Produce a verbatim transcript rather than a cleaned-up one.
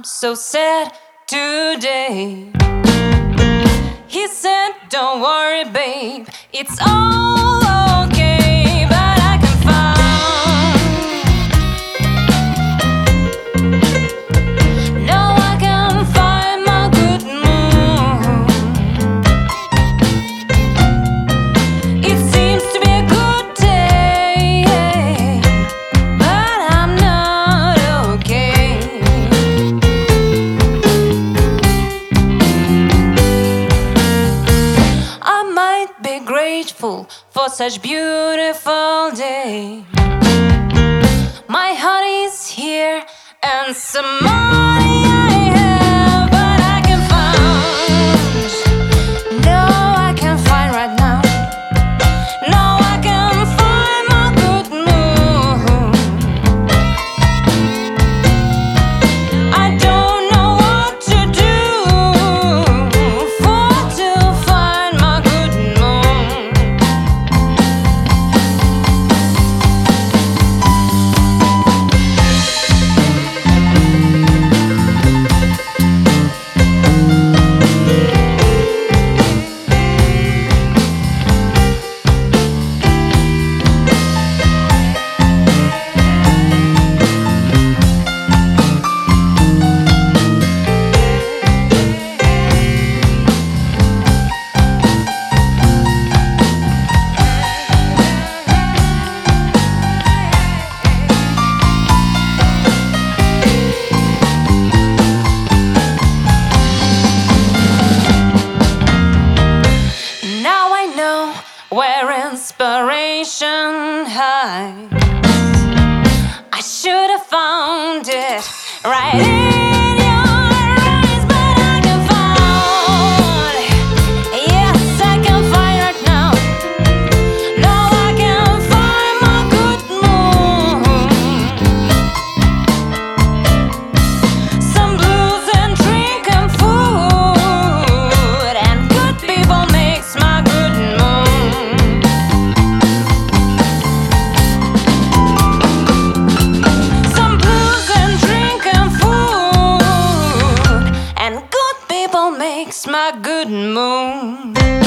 so sad today. He said, don't worry, babe, it's all okay, but I can find, no, I can find my good mood. It seems to be a good day, but I'm not okay. I might be grateful for such beautiful day. My heart is here and some money I have, but I can find, no, I can find right now, no, I can find my good mood. I don't know what to do for to find my good mood. Now I know where inspiration hides. I should have found it right in your eyes, but I can find, yes, I can find right now. No, I can find my good mood. Some blues and drink and food, and good people makes my good mood. Some blues and drink and food, and good people makes my good mood.